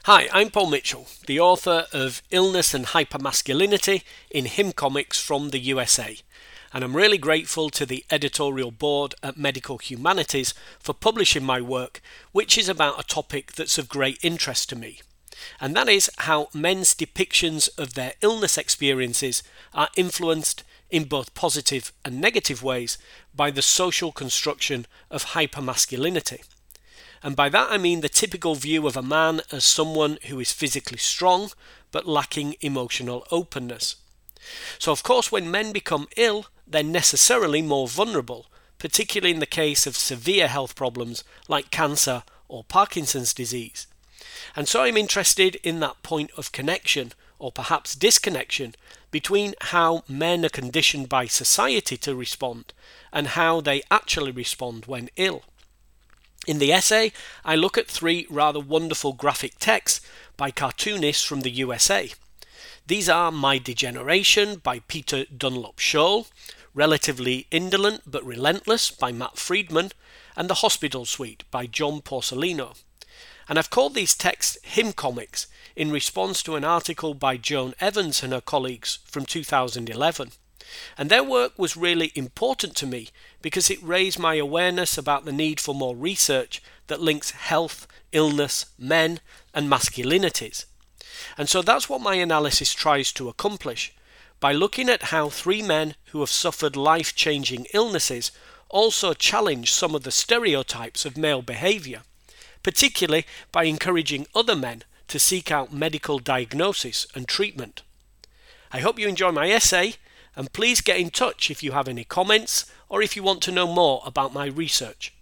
Hi, I'm Paul Mitchell, the author of Illness and Hypermasculinity in Him Comics from the USA, and I'm really grateful to the editorial board at Medical Humanities for publishing my work, which is about a topic that's of great interest to me, and that is how men's depictions of their illness experiences are influenced in both positive and negative ways by the social construction of hypermasculinity. And by that I mean the typical view of a man as someone who is physically strong but lacking emotional openness. So of course when men become ill, they're necessarily more vulnerable, particularly in the case of severe health problems like cancer or Parkinson's disease. And so I'm interested in that point of connection, or perhaps disconnection, between how men are conditioned by society to respond and how they actually respond when ill. In the essay, I look at three rather wonderful graphic texts by cartoonists from the USA. These are My Degeneration by Peter Dunlop Scholl, Relatively Indolent but Relentless by Matt Friedman, and The Hospital Suite by John Porcellino. And I've called these texts Him Comics in response to an article by Joan Evans and her colleagues from 2011. And their work was really important to me because it raised my awareness about the need for more research that links health, illness, men, and masculinities. And so that's what my analysis tries to accomplish, by looking at how three men who have suffered life-changing illnesses also challenge some of the stereotypes of male behaviour, particularly by encouraging other men to seek out medical diagnosis and treatment. I hope you enjoy my essay, and please get in touch if you have any comments or if you want to know more about my research.